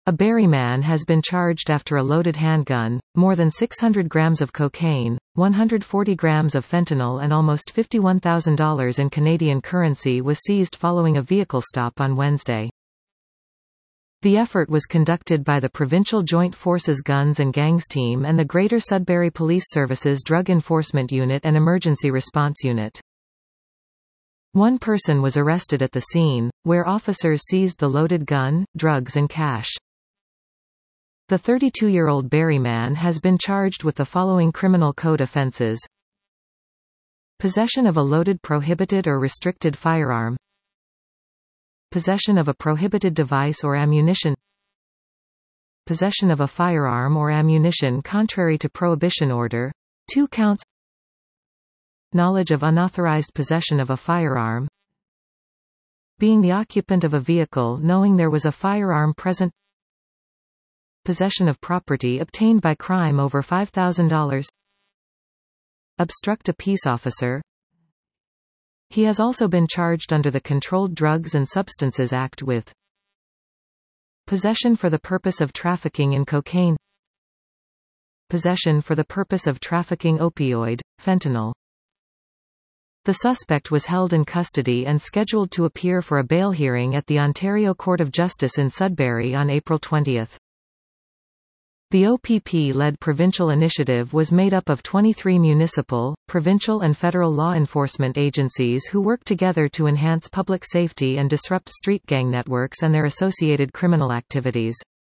A Barrie man has been charged after a loaded handgun, more than 600 grams of cocaine, 140 grams of fentanyl and almost $51,000 in Canadian currency was seized following a vehicle stop on Wednesday. The effort was conducted by the Provincial Joint Forces Guns and Gangs Team and the Greater Sudbury Police Services Drug Enforcement Unit and Emergency Response Unit. One person was arrested at the scene, where officers seized the loaded gun, drugs and cash. The 32-year-old Barrie man has been charged with the following criminal code offences: possession of a loaded prohibited or restricted firearm, possession of a prohibited device or ammunition, possession of a firearm or ammunition contrary to prohibition order, 2 counts, knowledge of unauthorized possession of a firearm, being the occupant of a vehicle knowing there was a firearm present, possession of property obtained by crime over $5,000, obstruct a peace officer. He has also been charged under the Controlled Drugs and Substances Act with possession for the purpose of trafficking in cocaine, possession for the purpose of trafficking opioid, fentanyl. The suspect was held in custody and scheduled to appear for a bail hearing at the Ontario Court of Justice in Sudbury on April 20. The OPP-led provincial initiative was made up of 23 municipal, provincial and federal law enforcement agencies who work together to enhance public safety and disrupt street gang networks and their associated criminal activities.